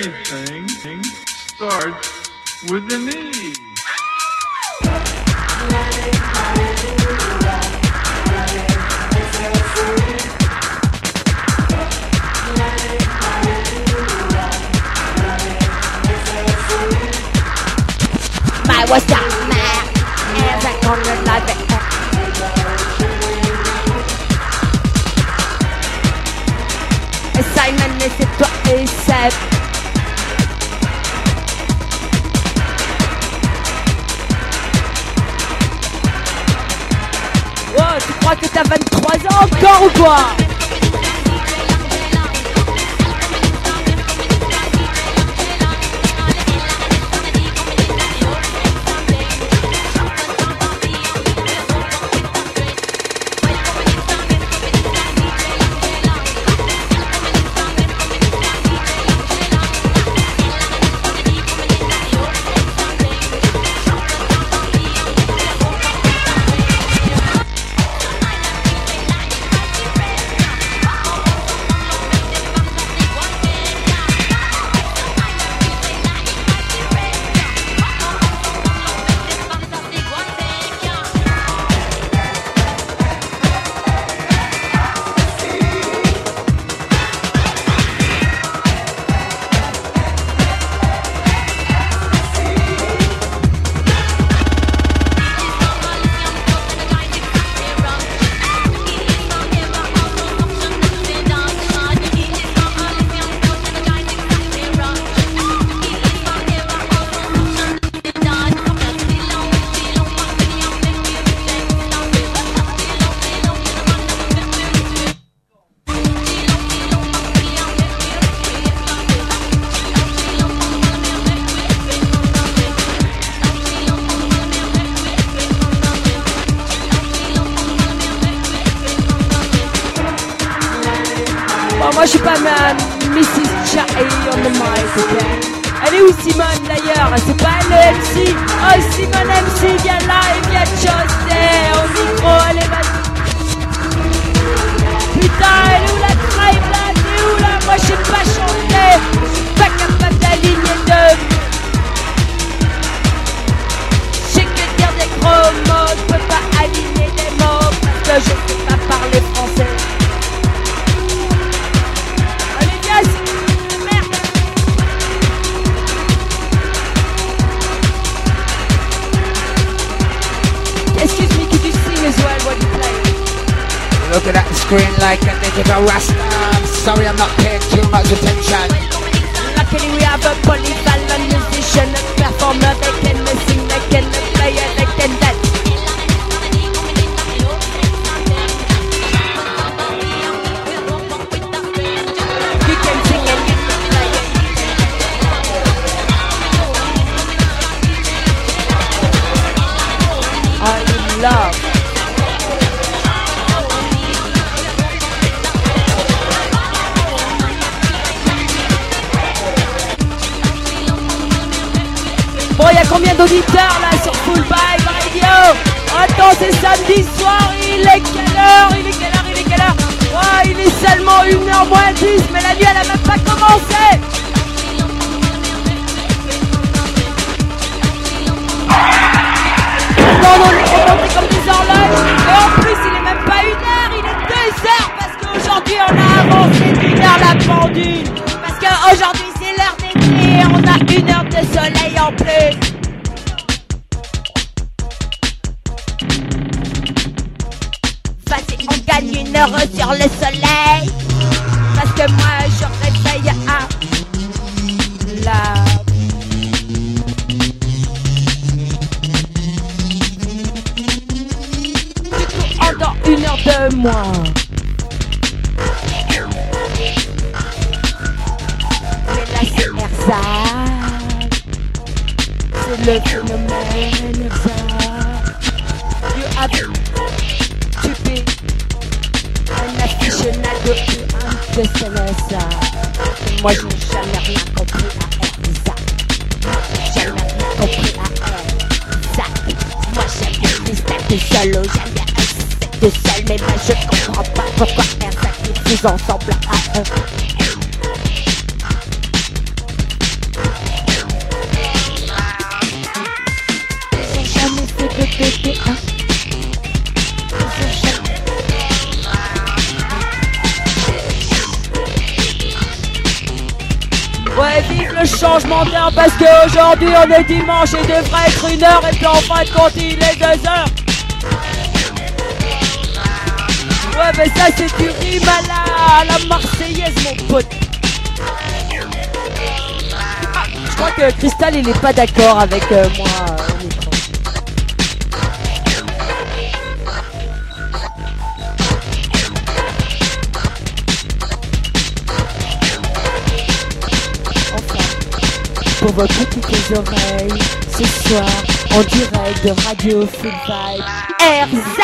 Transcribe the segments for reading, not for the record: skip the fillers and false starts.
Everything starts with an E. My was that man as I cornered like it. Simon, c'est toi et Seb. Oh, tu crois que t'as 23 ans encore ou quoi? Moi je suis pas ma Mrs. Charlie on the mic, ok? Elle est où Simone d'ailleurs? C'est pas elle le MC? Oh Simone MC, viens là et viens Chosté au micro, allez vas-y. Putain, elle est où la tribe là? T'es où là? Moi je sais pas chanter, je suis pas capable d'aligner deux. Je sais que dire des gros mots, je peux pas aligner des mots parce que je sais pas parler français. Excuse me, could you sing as well what you play? Look at that screen like a digital rasta. I'm sorry I'm not paying too much attention. Luckily we have a polyvalent musician, a performer, they can sing, they can play, and they can dance. You can sing and you can play. I'm in love. Bon, il y a combien d'auditeurs là sur Full Vibe Radio? Attends, c'est samedi soir, il est quelle heure? Il est quelle heure? Oh, il est seulement 1h moins 10, mais la nuit elle a même pas commencé. Non, on est remonté comme des horloges. Et en plus, il est même pas 1h, il est 2h parce qu'aujourd'hui on a avancé d'1 heure la pendule. Parce qu'aujourd'hui c'est l'heure d'écrire, on a 1 heure de soleil en plus. Vas-y, on gagne 1 heure sur le soleil. Parce que moi je réveille à la... Dans 1 heure de moins. Mais là c'est Erzak, c'est le phénomène Erzak. You have to be un aficionado de Celesta. Moi je n'ai jamais rien compris à Erzak. Jamais rien compris à Erzak. Moi j'aime bien les stacks solo, j'aime bien de seul, mais moi je comprends pas pourquoi Erzak est tous ensemble à eux. Ouais, vive le changement d'heure parce qu'aujourd'hui on est dimanche et devrait être 1h et puis en fin de compte il est 2h. Ouais, mais ça c'est du rime à la Marseillaise, mon pote. Je crois que Cristal il est pas d'accord avec moi au micro. Pour vos petites oreilles, ce soir, en direct de Radio Full Vibe, Erza!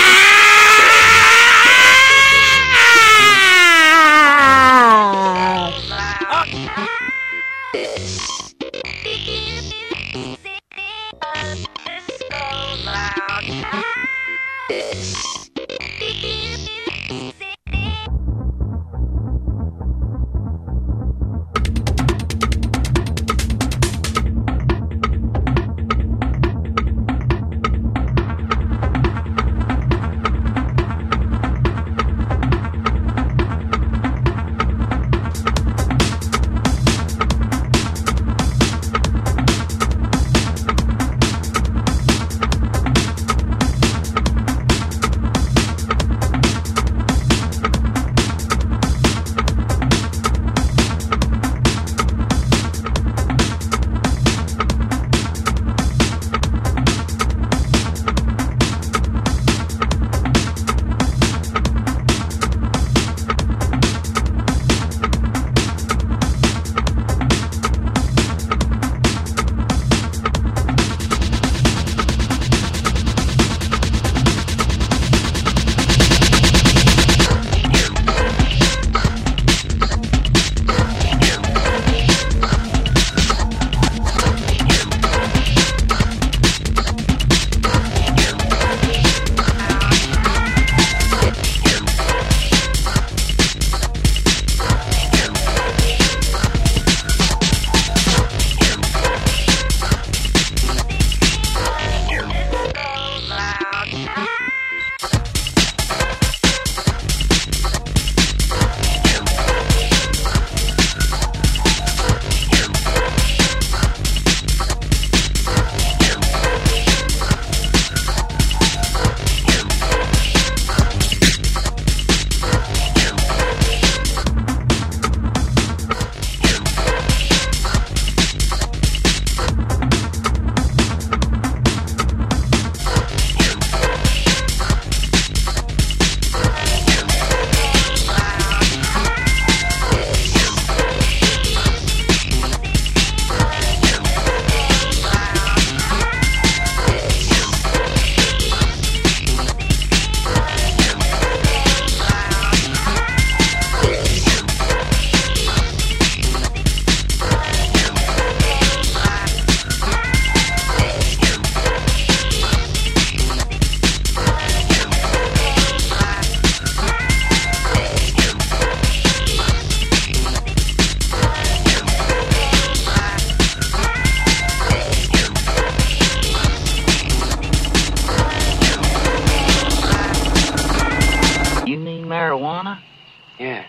marijuana? Yeah.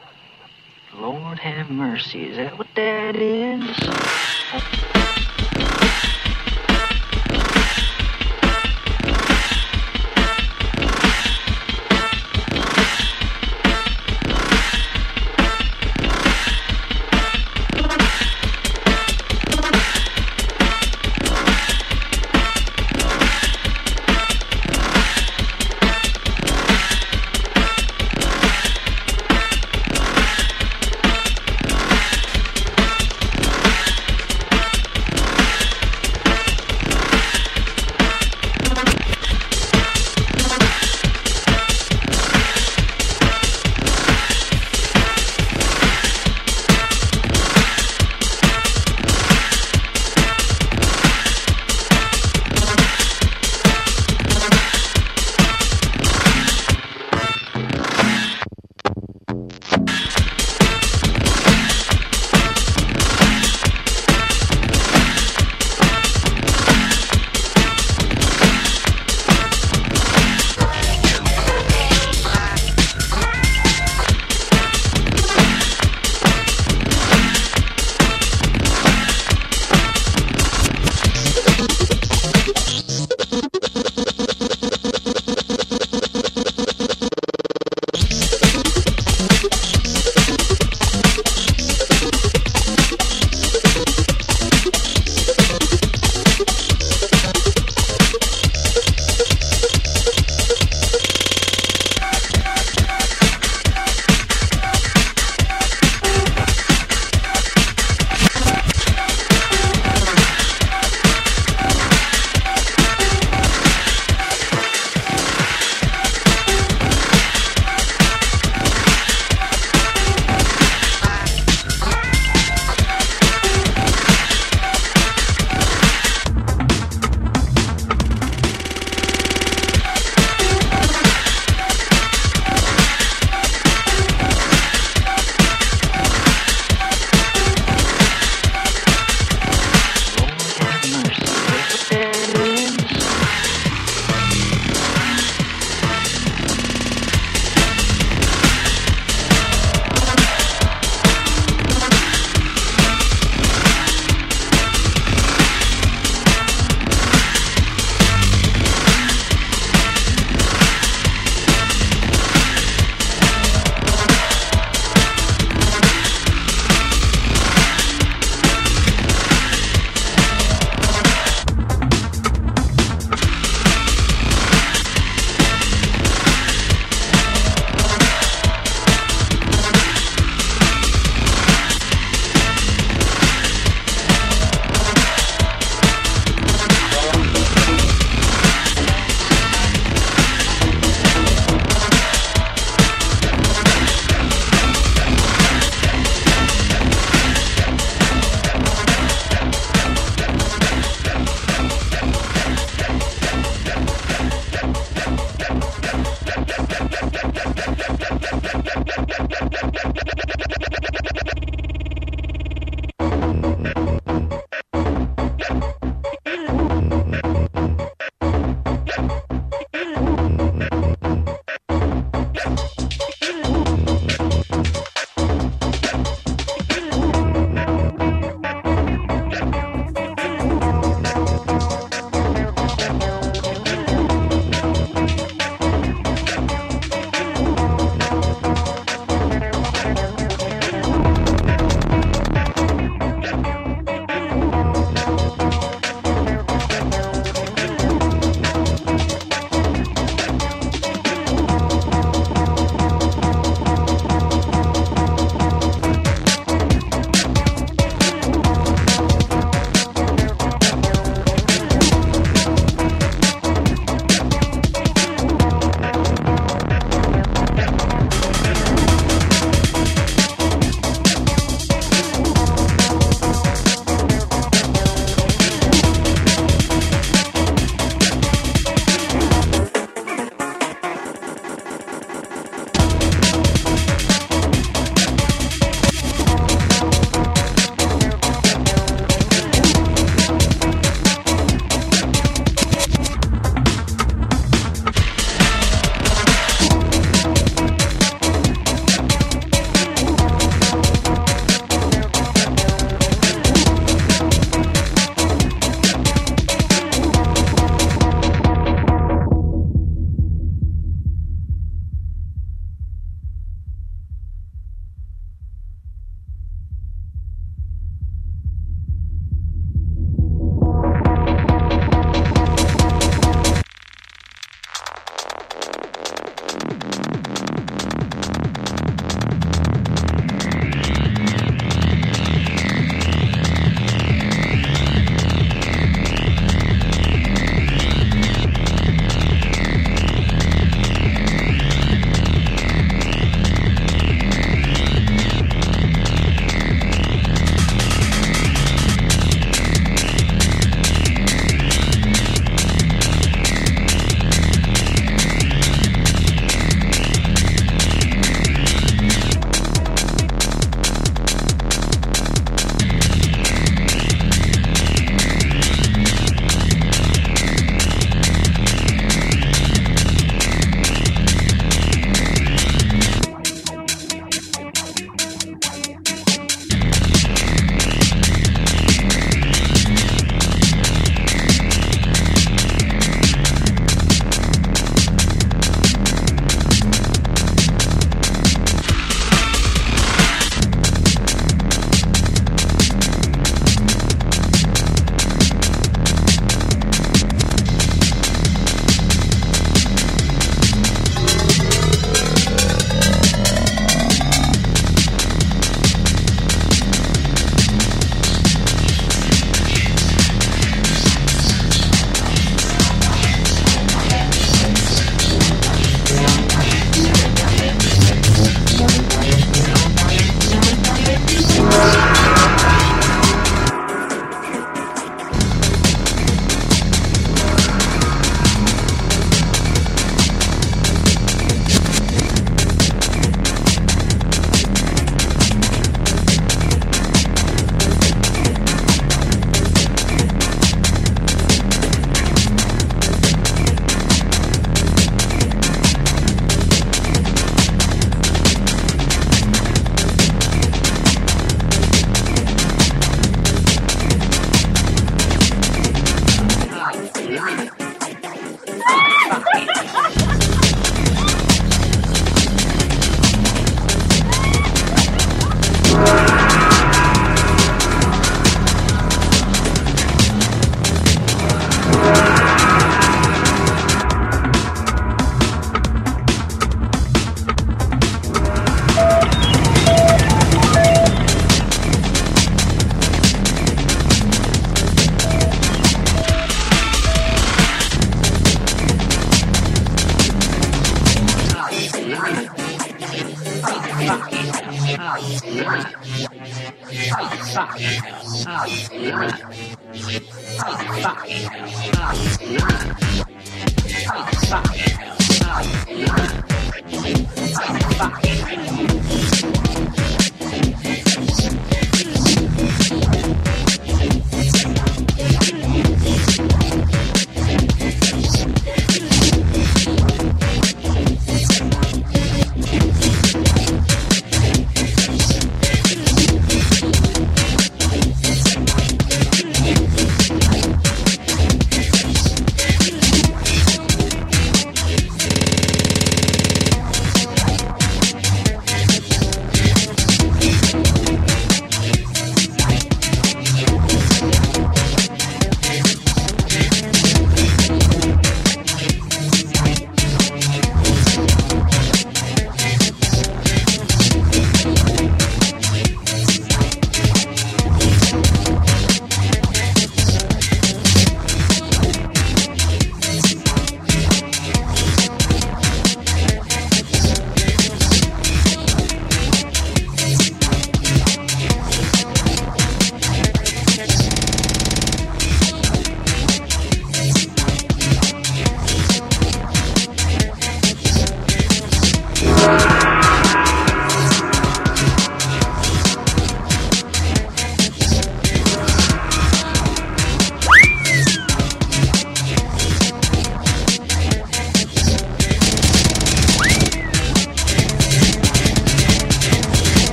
Lord have mercy. Is that what that is?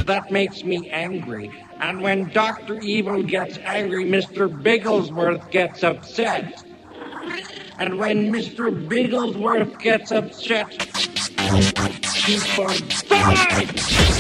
that makes me angry. And when Dr. Evil gets angry, Mr. Bigglesworth gets upset. And when Mr. Bigglesworth gets upset, he forgets.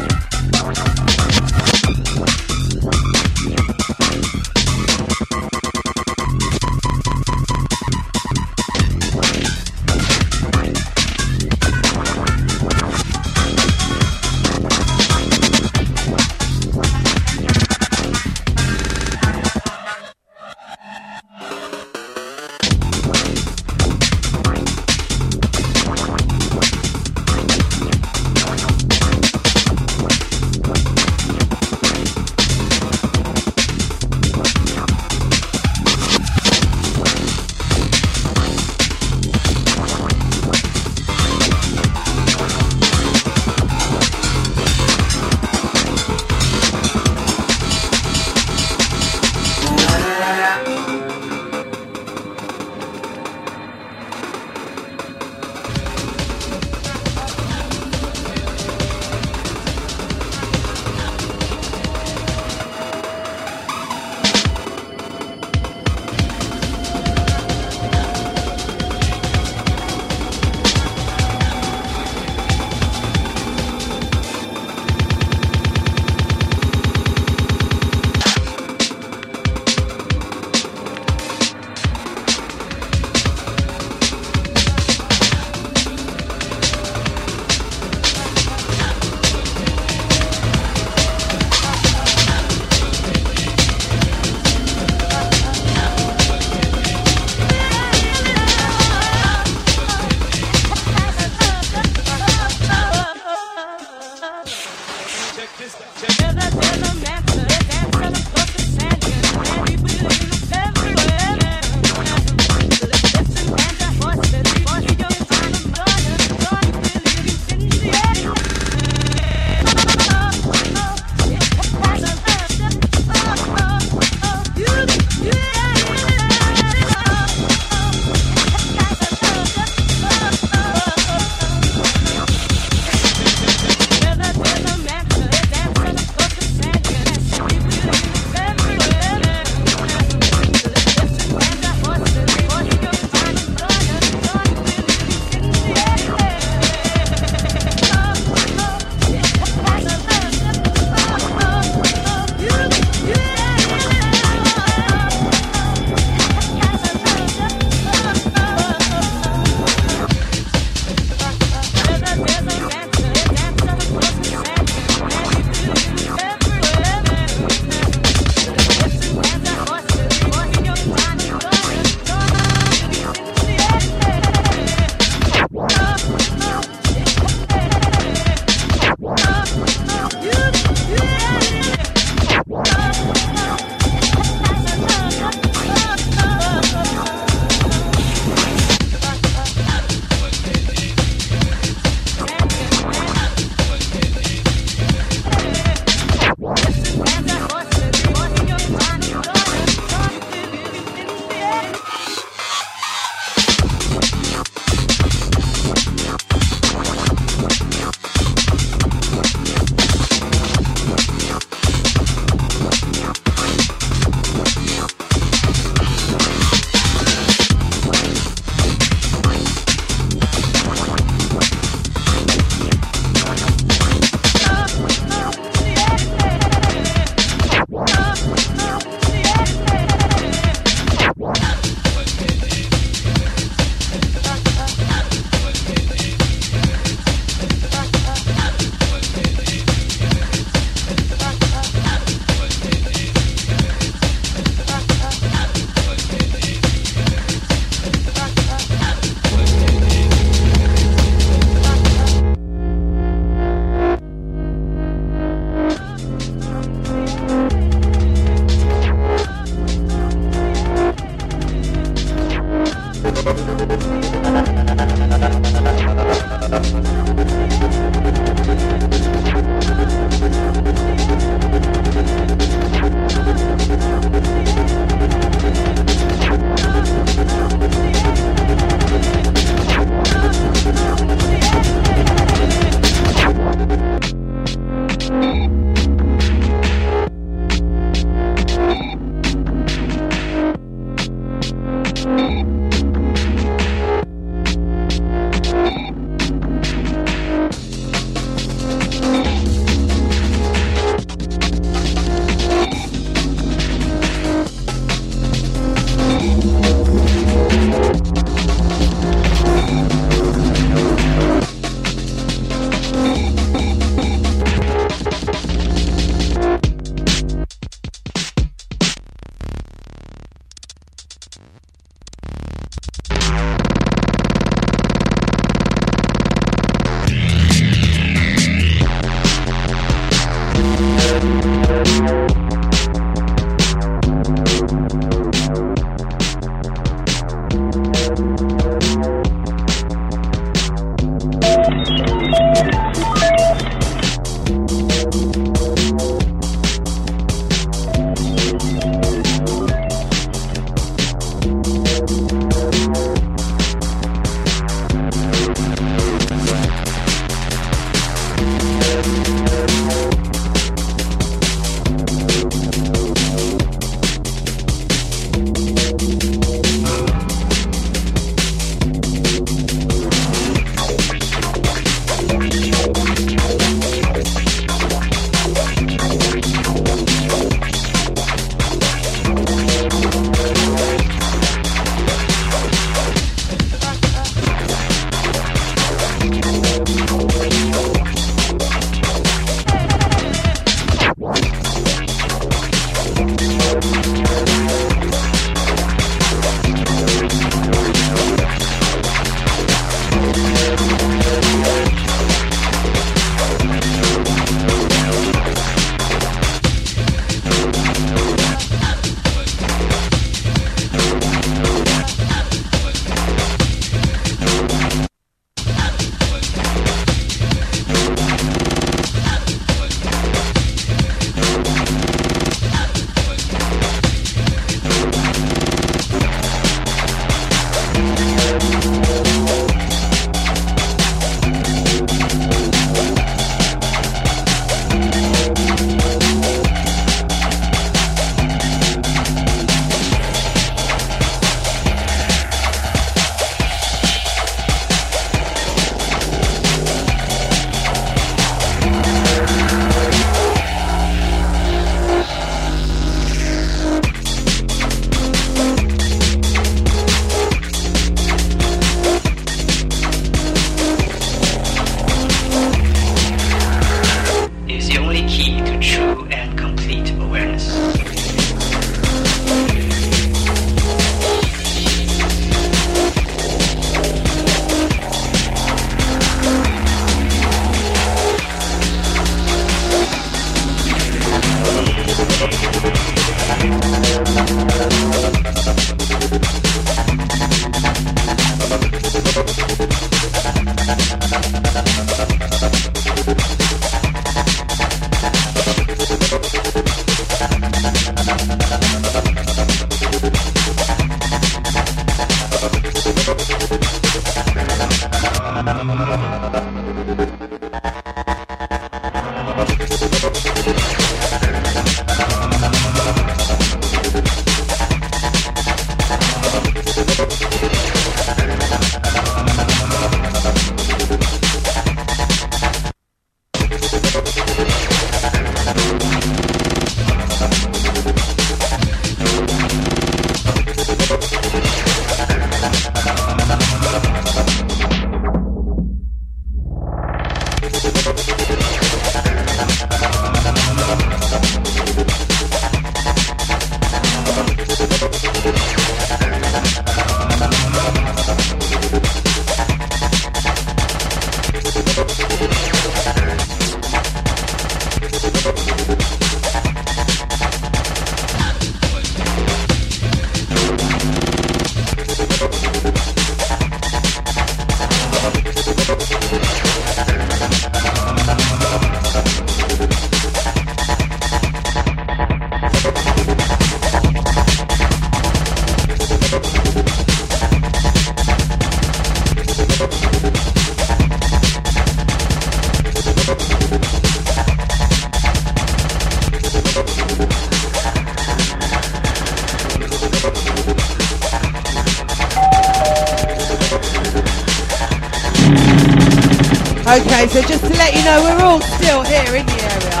Okay, so just to let you know, we're all still here in the area.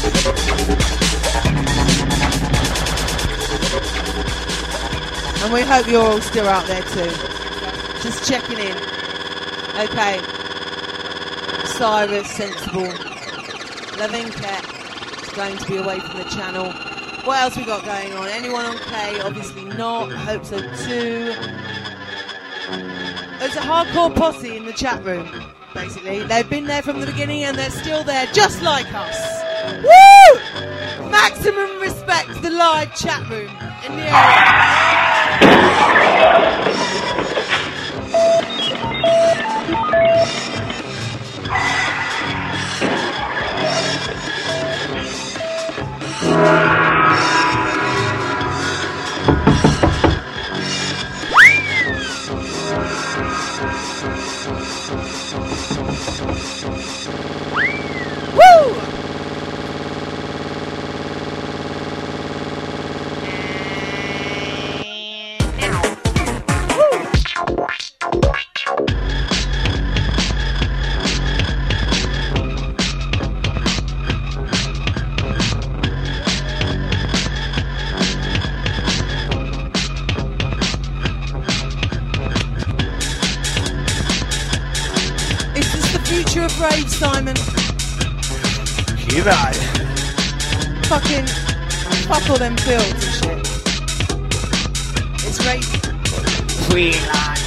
And we hope you're all still out there too. Just checking in. Okay. Cyrus, Sensible. Loving Cat is going to be away from the channel. What else we got going on? Anyone on K? Obviously not. Hope so too. There's a hardcore posse in the chat room, basically. They've been there from the beginning and they're still there, just like us. Woo! Maximum respect to the live chat room in the rave, Simon. G'day. Fucking fuck all them fields and shit. It's rave. Freelance.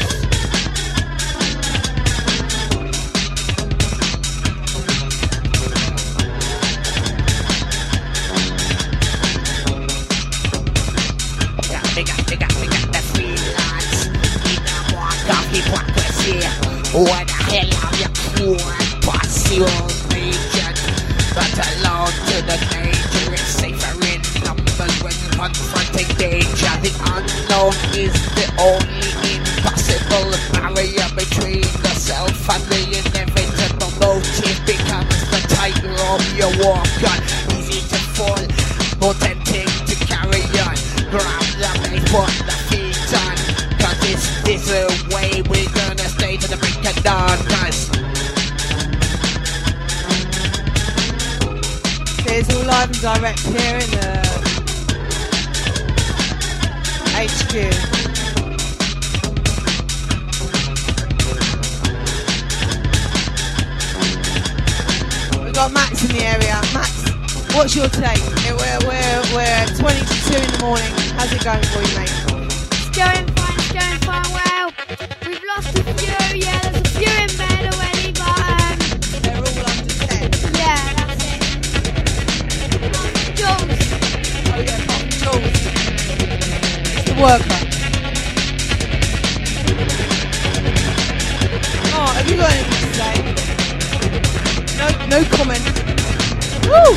We got the freelance. We got more hypocrisy. What the hell are you doing? Your region, but alone to the danger is safer in numbers when confronting danger. The unknown is the only impossible barrier between the self and the inevitable. Motive becomes the tightrope you walk on. Easy to fall, more tempting to carry on. Grab the base, put the feet on, cause this is the way we're gonna stay to the break of dawn. Cause it's all live and direct here in the HQ. We've got Max in the area. Max, what's your take? We're 20 to 2 in the morning. How's it going for you, mate? It's going fine, well. We've lost a few, yeah, there's a few in bed already, but they're all under 10. Yeah, that's it. Jules. Oh yeah, Jules. It's the worker. Oh, have you got anything to say? No comment. Woo!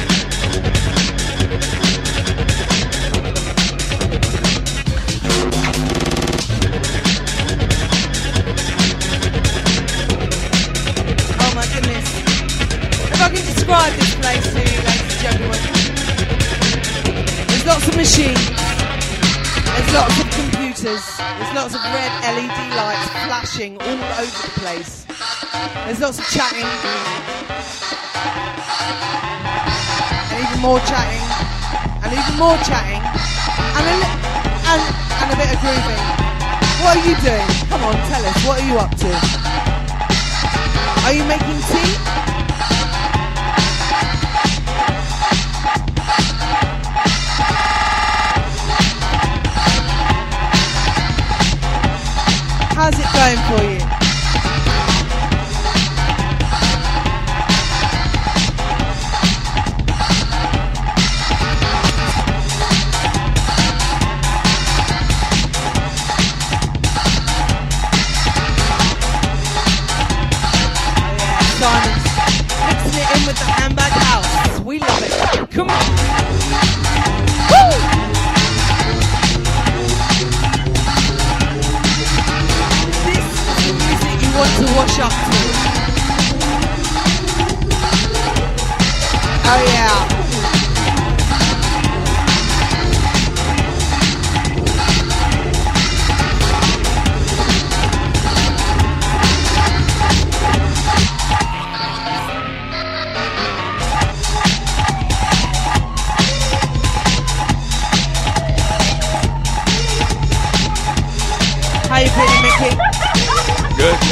Oh my goodness. If I can describe this place to you, ladies and gentlemen. There's lots of machines, there's lots of computers, there's lots of red LED lights flashing all over the place. There's lots of chatting, and even more chatting, and even more chatting, and a bit of grooving. What are you doing? Come on, tell us, what are you up to? Are you making tea? How's it going for you? Simon's mixing it in with the handbag house. We love it. Come on. Woo! Want to wash up to. Oh yeah.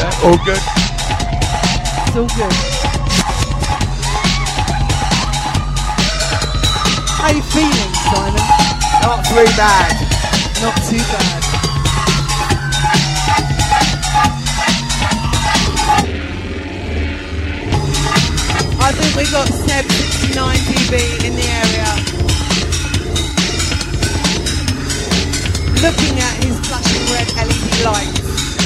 Yeah. All good? It's all good. How you feeling, Simon? Not too bad. Not too bad. I think we got Seb 69 dB in the area. Looking at his flashing red LED lights.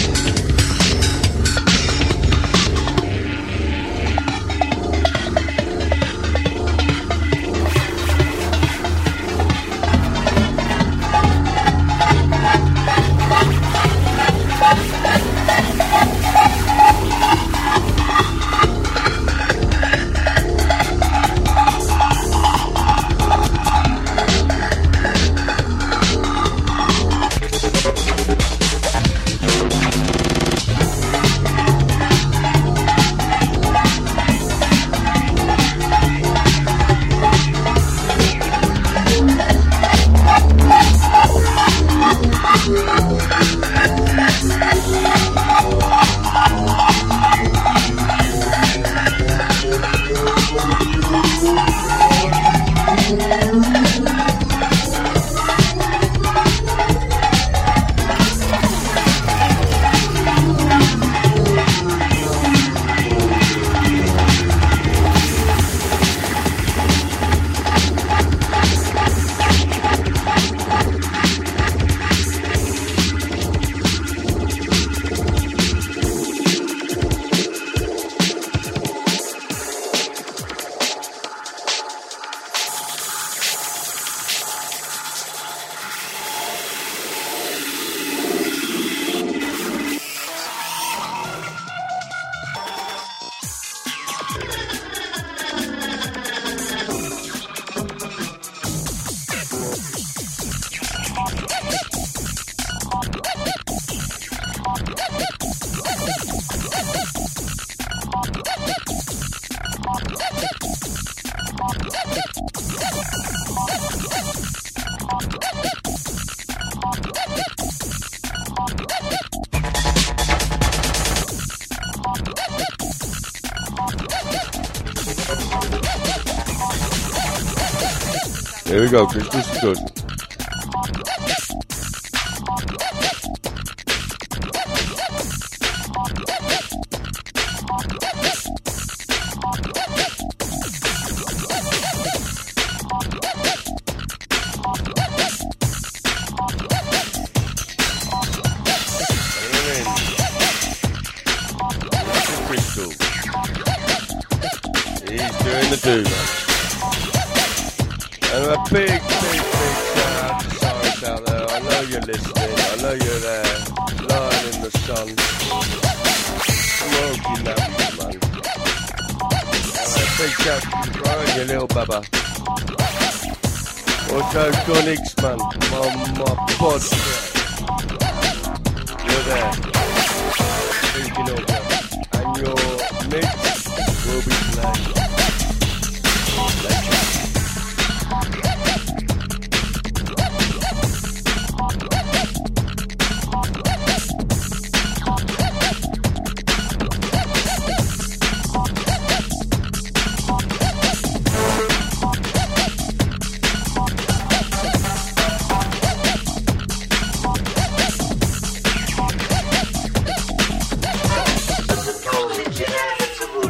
Here we go, Chris. This is good. Crystal. He's doing the do, man. And a big shout out to Cyrus out there. I know you're listening. I know you're there, lying in the sun, smoking that man. And a big shout to Brian, you little bubba. Also, John X-Man, my pod. You're there. Thinking of you. And your mix will be played. Legend. Golden genetics of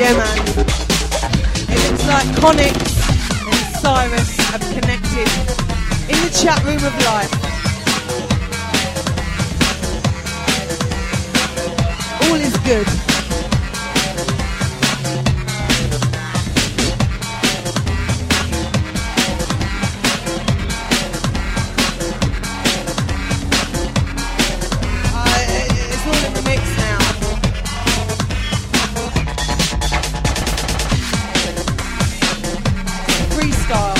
Yeah, man. It looks like Connix and Cyrus have connected in the chat room of life. All is good. It's all in the mix now. Freestyle.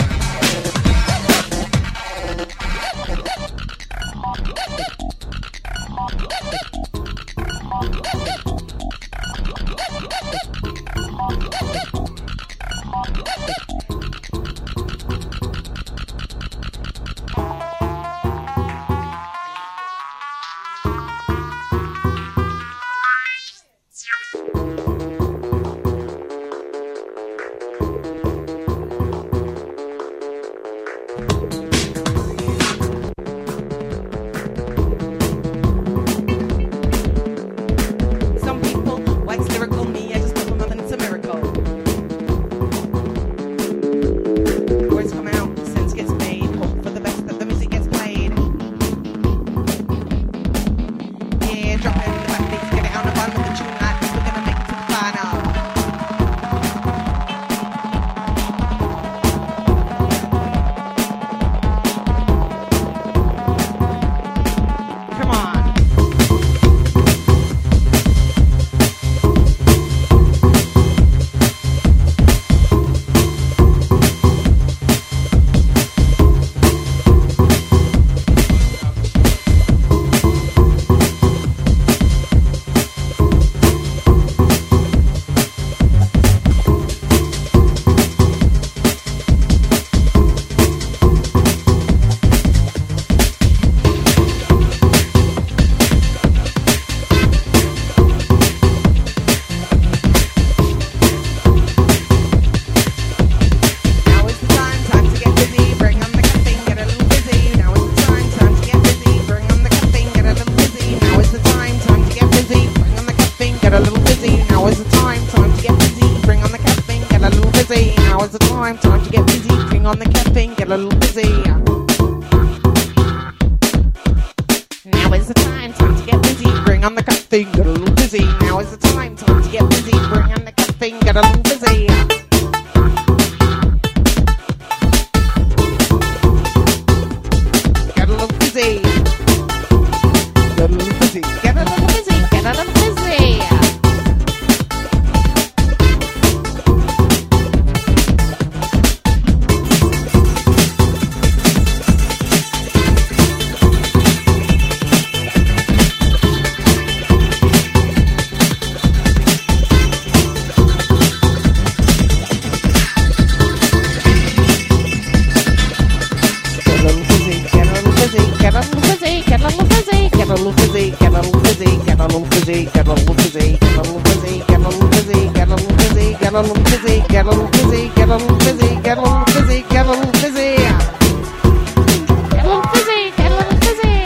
Some people wax lyrical, me, I just put nothing, it's a miracle. Words come out, sense gets made, hope for the best that the music gets played. Yeah, drop it in the back, beats, get it on the bottom of the tune, I think we're gonna make it to the final. Come on. Now is the time to get busy, bring on the caffeine, get a little busy. Now is the time to get busy, bring on the caffeine, get a little busy. Now is the time to get busy, bring on the caffeine, get a little busy. Now is the time to get busy, bring on the caffeine, get a little busy. Now is the time to get busy, bring on the caffeine, get a little busy. Now is the time to get busy, bring on the caffeine, get a little busy. Now is the time to get busy, bring on the caffeine, get a little busy. Get a little busy. Get a little busy. Get a little busy. Get a little busy. Get a little busy, get a little busy, get a little busy, get a little busy, get a little busy, get a little busy, get a little busy, get a little busy, get a little busy, get a little busy, get a little busy, get a little busy, get a little busy, get a little busy. Get a little busy, get a little busy.